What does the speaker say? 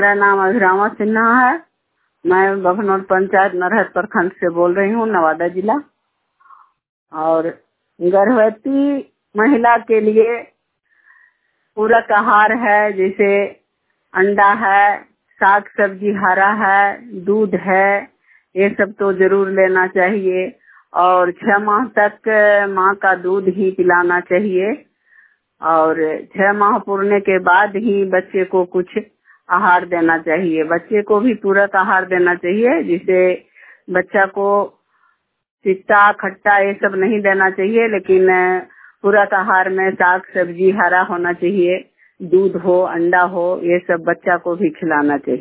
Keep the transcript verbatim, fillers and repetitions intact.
मेरा नाम अभिरामा सिन्हा है। मैं बखनौर पंचायत नरहट प्रखंड से बोल रही हूँ, नवादा जिला। और गर्भवती महिला के लिए पूरक आहार है, जैसे अंडा है, साग सब्जी हरा है, दूध है, ये सब तो जरूर लेना चाहिए। और छह माह तक माँ का दूध ही पिलाना चाहिए। और छह माह पूरने के बाद ही बच्चे को कुछ आहार देना चाहिए। बच्चे को भी पूरक आहार देना चाहिए, जिसे बच्चा को तीता खट्टा ये सब नहीं देना चाहिए, लेकिन पूरक आहार में साग सब्जी हरा होना चाहिए, दूध हो, अंडा हो, ये सब बच्चा को भी खिलाना चाहिए।